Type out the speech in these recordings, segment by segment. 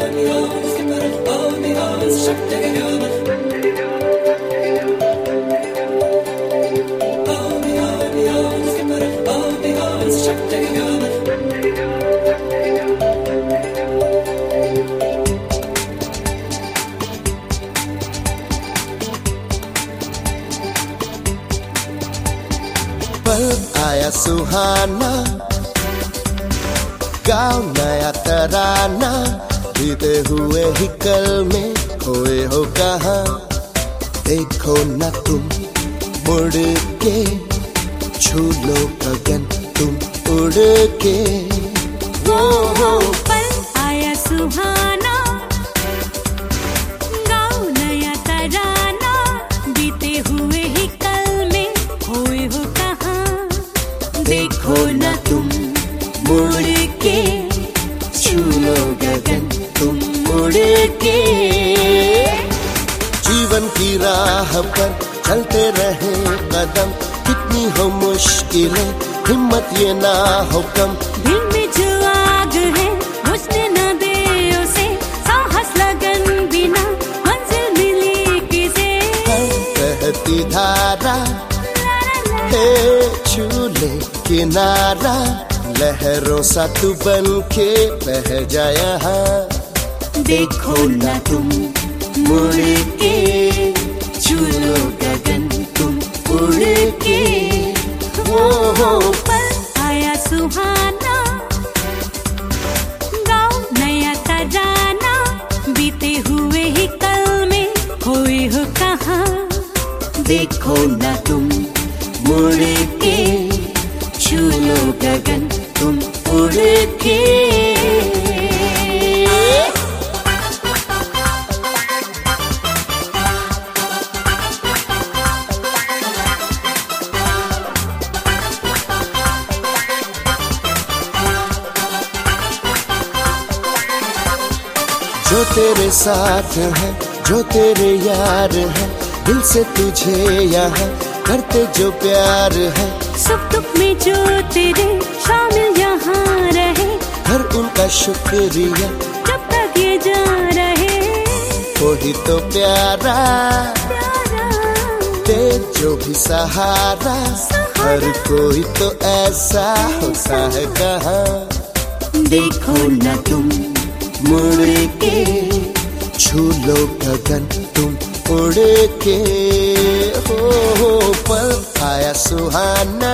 पल आया सुहाना, गाओ नया तराना, बीते हुए ही कल में खोए हो कहाँ। देखो न तुम मुड़ के, छू लो गगन तुम उड़ के। वो पल आया सुहाना, गाओ नया तराना, बीते हुए ही कल में खोए हो कहाँ। देखो न तुम मुड़ के, छू लो गगन तुम उड़ के। जीवन की राह पर चलते रहे कदम, कितनी हो मुश्किलें हिम्मत ये ना हो कम। दिल में जो आग है बुझने न दे उसे, साहस लगन बिना मंजिल मिली किसे। बहती धारा है छू ले किनारा, लहरों सा तू बन के बह जा यहाँ। देखो न तुम मुड़ के, छू लो गगन तुम उड़ के। वो पल आया सुहाना, गाओ नया तराना, बीते हुए ही कल में खोए हो कहाँ। देखो न तुम मुड़ के, छू लो गगन तुम उड़ के। जो तेरे साथ है, जो तेरे यार है, दिल से तुझे यहाँ करते जो प्यार है। सुख दुख में जो तेरे शामिल यहाँ रहे, हर उनका शुक्रिया जब तक ये जा रहे। वही तो प्यारा दे जो भी सहारा, हर कोई तो ऐसा होता है कहाँ। देखो न तुम मुड़ के, छू लो गगन तुम उड़ के। हो पल आया सुहाना,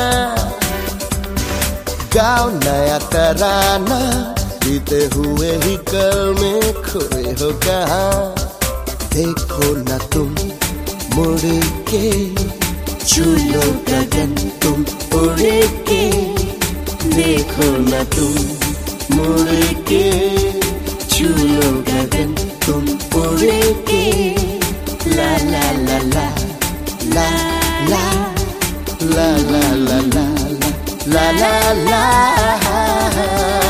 गाओ नया तराना, बीते हुए ही कल में खोए हो कहाँ। देखो न तुम मुड़ के, छू लो गगन तुम उड़ के। देखो न तुम मुड़ के, छू लो गगन तुम उड़ के। ला ला ला ला ला ला ला ला ला ला ला ला ला।